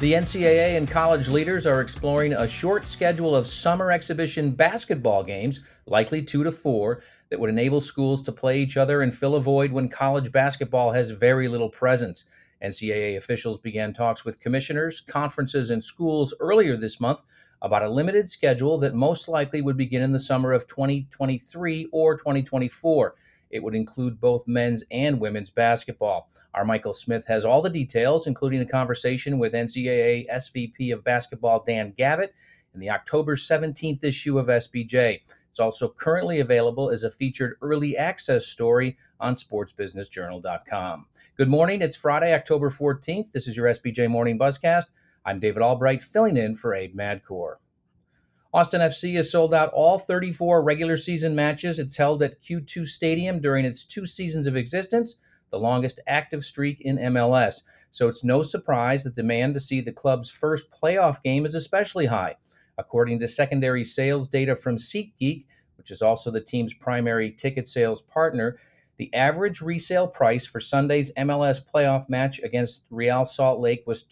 The NCAA and college leaders are exploring a short schedule of summer exhibition basketball games, likely 2 to 4, that would enable schools to play each other and fill a void when college basketball has very little presence. NCAA officials began talks with commissioners, conferences, and schools earlier this month about a limited schedule that most likely would begin in the summer of 2023 or 2024. It would include both men's and women's basketball. Our Michael Smith has all the details, including a conversation with NCAA SVP of Basketball Dan Gavitt in the October 17th issue of SBJ. It's also currently available as a featured early access story on sportsbusinessjournal.com. Good morning. It's Friday, October 14th. This is your SBJ Morning Buzzcast. I'm David Albright, filling in for Abe Madkour. Austin FC has sold out all 34 regular season matches it's held at Q2 Stadium during its 2 seasons of existence, the longest active streak in MLS. So it's no surprise that demand to see the club's first playoff game is especially high. According to secondary sales data from SeatGeek, which is also the team's primary ticket sales partner, the average resale price for Sunday's MLS playoff match against Real Salt Lake was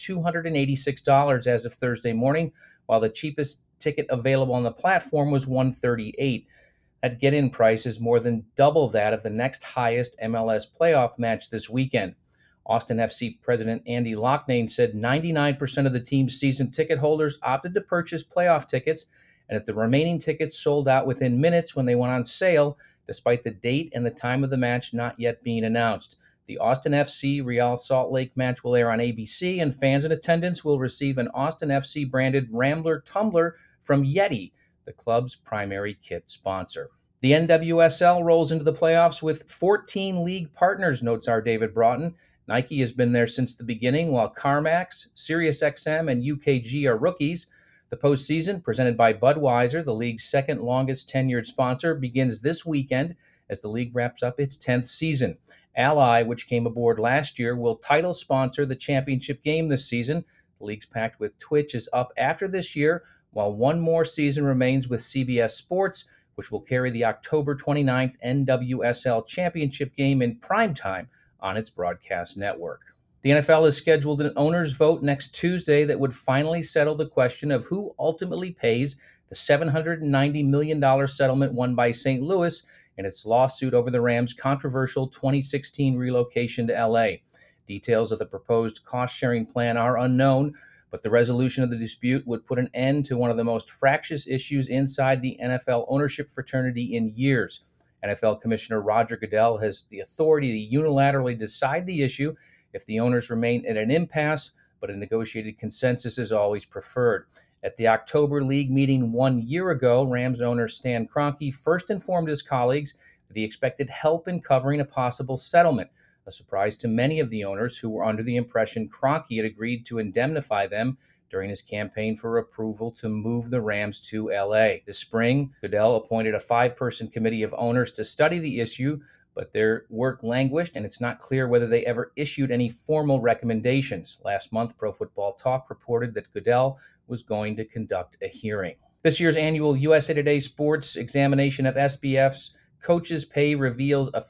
$286 as of Thursday morning, while the cheapest ticket available on the platform was $138. That get-in price is more than double that of the next highest MLS playoff match this weekend. Austin FC President Andy Loughnane said 99% of the team's season ticket holders opted to purchase playoff tickets, and that the remaining tickets sold out within minutes when they went on sale, despite the date and the time of the match not yet being announced. The Austin FC Real Salt Lake match will air on ABC, and fans in attendance will receive an Austin FC branded Rambler tumbler from Yeti, the club's primary kit sponsor. The NWSL rolls into the playoffs with 14 league partners, notes our David Broughton. Nike has been there since the beginning, while CarMax, SiriusXM, and UKG are rookies. The postseason, presented by Budweiser, the league's second longest tenured sponsor, begins this weekend as the league wraps up its 10th season. Ally, which came aboard last year, will title sponsor the championship game this season. The league's pact with Twitch is up after this year, while one more season remains with CBS Sports, which will carry the October 29th NWSL championship game in primetime on its broadcast network. The NFL has scheduled an owners' vote next Tuesday that would finally settle the question of who ultimately pays the $790 million settlement won by St. Louis in its lawsuit over the Rams' controversial 2016 relocation to L.A. Details of the proposed cost-sharing plan are unknown, but the resolution of the dispute would put an end to one of the most fractious issues inside the NFL ownership fraternity in years. NFL Commissioner Roger Goodell has the authority to unilaterally decide the issue if the owners remain at an impasse, but a negotiated consensus is always preferred. At the October League meeting 1 year ago, Rams owner Stan Kroenke first informed his colleagues that he expected help in covering a possible settlement, a surprise to many of the owners who were under the impression Kroenke had agreed to indemnify them during his campaign for approval to move the Rams to L.A. This spring, Goodell appointed a 5-person committee of owners to study the issue, but their work languished, and it's not clear whether they ever issued any formal recommendations. Last month, Pro Football Talk reported that Goodell was going to conduct a hearing. This year's annual USA Today Sports examination of SBF's coaches' pay reveals a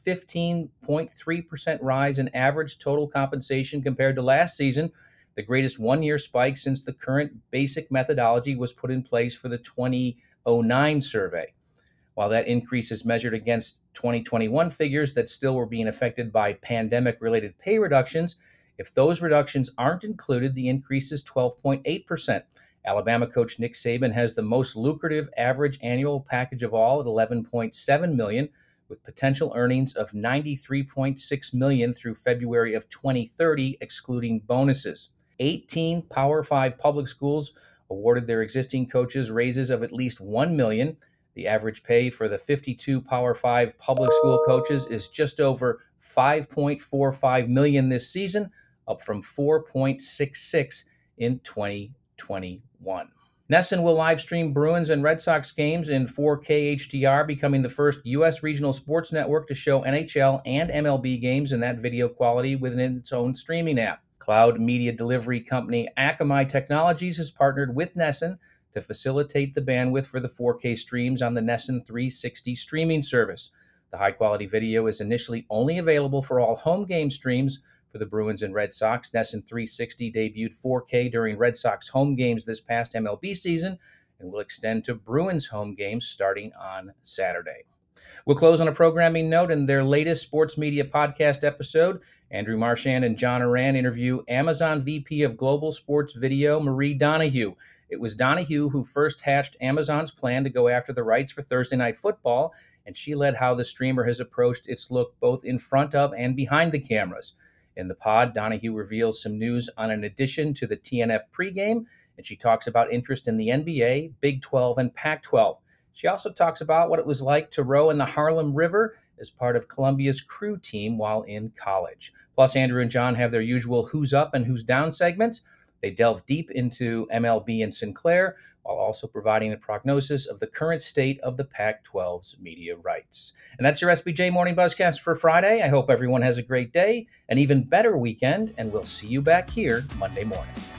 15.3% rise in average total compensation compared to last season, the greatest one-year spike since the current basic methodology was put in place for the 2009 survey. While that increase is measured against 2021 figures that still were being affected by pandemic-related pay reductions, if those reductions aren't included, the increase is 12.8%. Alabama coach Nick Saban has the most lucrative average annual package of all at $11.7 million, with potential earnings of $93.6 million through February of 2030, excluding bonuses. 18 Power 5 public schools awarded their existing coaches raises of at least $1 million. The average pay for the 52 Power 5 public school coaches is just over $5.45 million this season, up from $4.66 in 2021. NESN will live stream Bruins and Red Sox games in 4K HDR, becoming the first U.S. regional sports network to show NHL and MLB games in that video quality within its own streaming app. Cloud media delivery company Akamai Technologies has partnered with NESN to facilitate the bandwidth for the 4K streams on the NESN 360 streaming service. The high-quality video is initially only available for all home game streams, for the Bruins and Red Sox. NESN 360 debuted 4K during Red Sox home games this past MLB season and will extend to Bruins home games starting on Saturday. We'll close on a programming note. In their latest sports media podcast episode, Andrew Marchand and John Oran interview Amazon VP of Global Sports Video, Marie Donahue. It was Donahue who first hatched Amazon's plan to go after the rights for Thursday Night Football, and she led how the streamer has approached its look both in front of and behind the cameras. In the pod, Donahue reveals some news on an addition to the TNF pregame, and she talks about interest in the NBA, Big 12, and Pac-12. She also talks about what it was like to row in the Harlem River as part of Columbia's crew team while in college. Plus, Andrew and John have their usual Who's Up and Who's Down segments. They delve deep into MLB and Sinclair, while also providing a prognosis of the current state of the Pac-12's media rights. And that's your SBJ Morning Buzzcast for Friday. I hope everyone has a great day, an even better weekend, and we'll see you back here Monday morning.